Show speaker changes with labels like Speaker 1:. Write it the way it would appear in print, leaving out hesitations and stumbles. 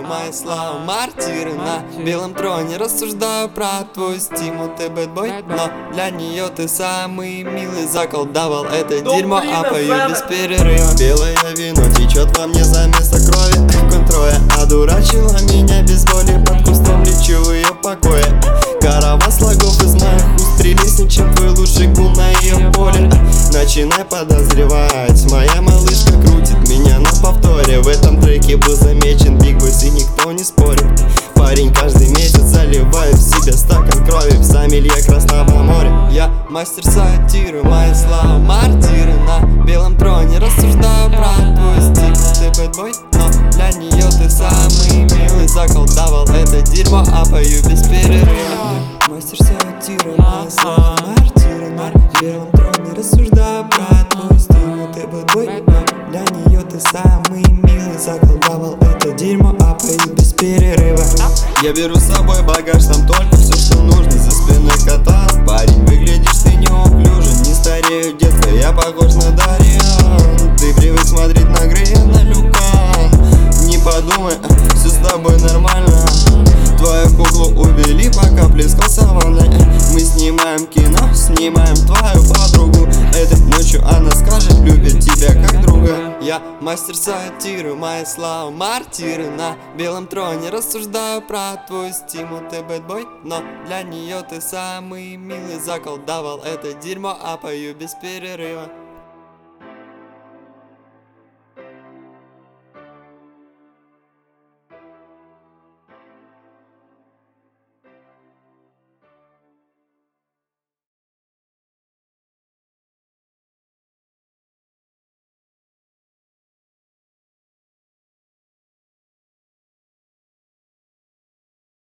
Speaker 1: мои слова мартиры. На белом троне рассуждаю про твой стимул. Ты бэтбой, но для нее ты самый милый. Заколдовал это дерьмо, а пою без перерыва. Белое вино течет во мне за место крови. Контроя одурачила меня без боли. Под кустом лечу в ее покое. Караван слогов из моих уст прелестней, чем твой лучший гул на ее поле. Начинай подозревать, моя малышка крутит меня на повторе. В этом треке был замечен Big Boss и никто не спорит. Парень каждый месяц заливает в себя стакан крови в сомелье Красного моря. Я мастер сатиры, мои слова мартиры. На белом троне рассуждаю про твой стимул. Ты бэтбой, но для нее ты самый милый. Заколдовал это дерьмо, а пою без перерыва. Мастер сатиры, мои слова мартиры. На белом троне рассуждаю про твой стимул. Ты бэтбой, но для нее ты самый милый. Заколдовал это дерьмо, а пою без перерыва. Я беру с собой багаж, там только все, что нужно. За спиной катас, парень, выглядишь ты неуклюже. Не старею, детка, я похож на Дарьян. Ты привык смотреть на Грея, на Люкан. Не подумай, все с тобой нормально. Твою куклу увели, пока плескался в ванной. Мы снимаем кино, снимаем твою подругу. Этой ночью она скажет, любит тебя как друга. Я мастер сатиры, мои слова мартиры. На белом троне рассуждаю про твой стимул. Ты бэтбой, но для нее ты самый милый. Заколдовал это дерьмо, а пою без перерыва.